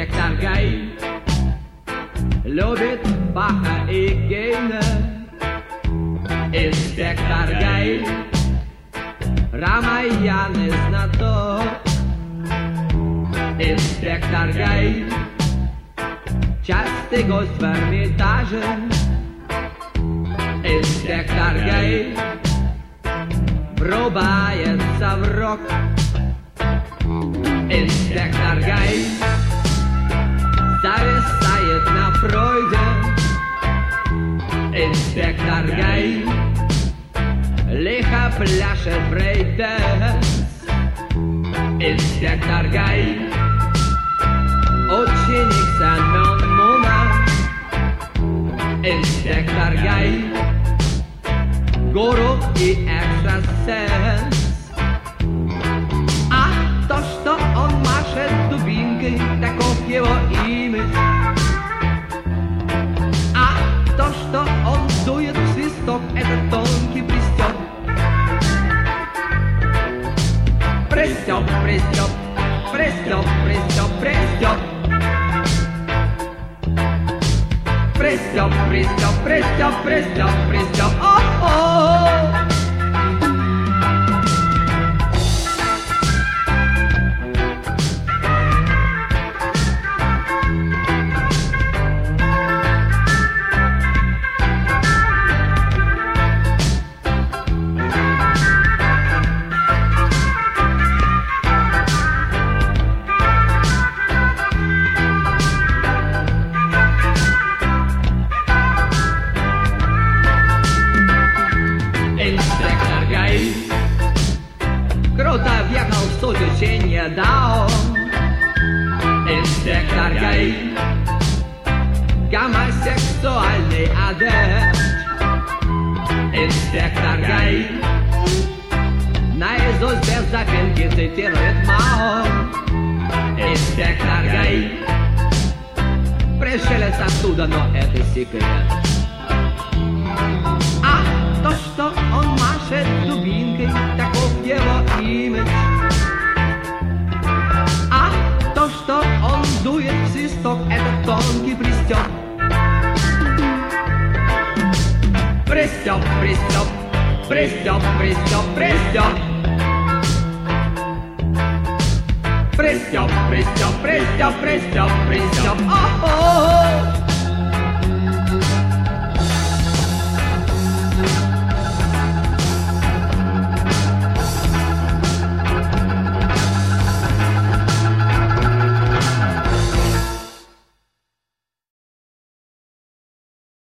Инспектор Гай любит Баха и Гейна. Инспектор Гай Рамаяны знаток. Инспектор Гай частый гость в Эрмитаже. Инспектор Гай врубается в рок. Инспектор Гай зависает на Фройде. Инспектор Гай лихо пляшет брейк-дэнс. Инспектор Гай ученик Сен Муна. Инспектор Гай гуру и экстрасенс. А то, что он машет дубинкой, таков его имидж. А то, что он дует в свисток, это тонкий пристёп. Пристёп, пристёп, пристёп, пристёп, пристёп. Пристёп, пристёп, пристёп, пристёп, пристёп. О-о-о! Инспектор Гай круто въехал в суть учения Дао. Инспектор Гай гомосексуальный адепт. Инспектор Гай наизусть без запинки цитирует Мао. Инспектор Гай пришелец оттуда, но это секрет. А то, что он машет дубинкой, таков его имидж. А то, что он дует в свисток, это тонкий пристёп. Пристёп, пристёп, пристёп, пристёп, пристёп. Пристёп, пристёп, пристёп, пристёп, пристёп. О-о-о!